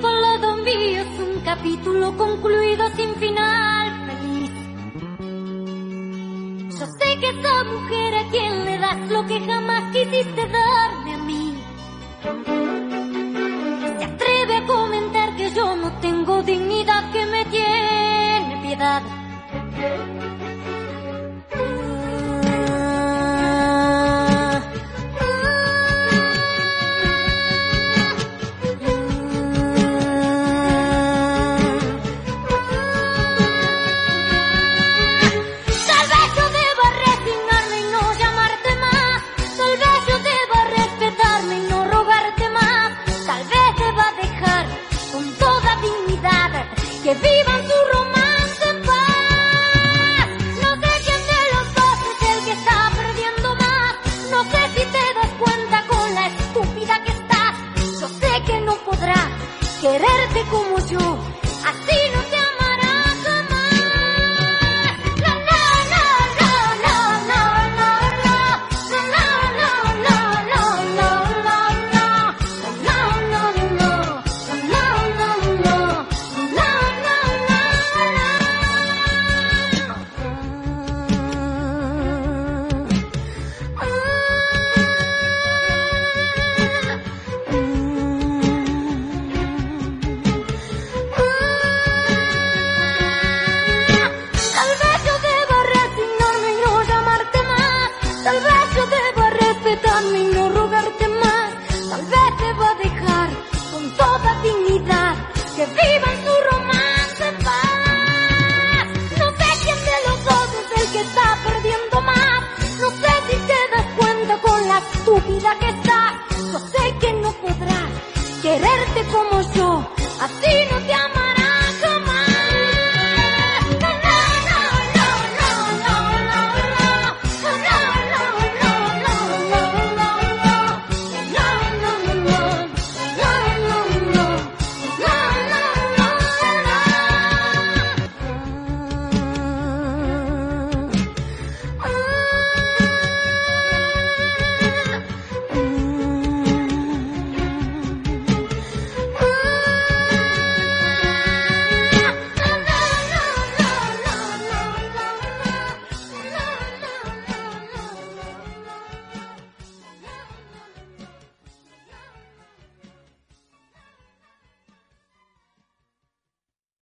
por los dos míos, un capítulo concluido sin final feliz. Yo sé que esa mujer a quien le das lo que jamás quisiste darme a mí, se atreve a comentar que yo no tengo dignidad, que me tiene piedad. Que vivan su romance en paz. No sé quién de los dos es el que está perdiendo más. No sé si te das cuenta con la estúpida que estás. Yo sé que no podrá quererte como yo, así no te amará jamás. No, no, no, no, no, no, no, no, no, no, no, no, no, no, tal vez yo deba respetarme y no rogarte más. Tal vez deba dejar con toda dignidad que vivan su romance en paz. No sé quién de los dos es el que está perdiendo más. No sé si te das cuenta con la estúpida que estás. Yo sé que no podrás quererte como yo, así no te amarás.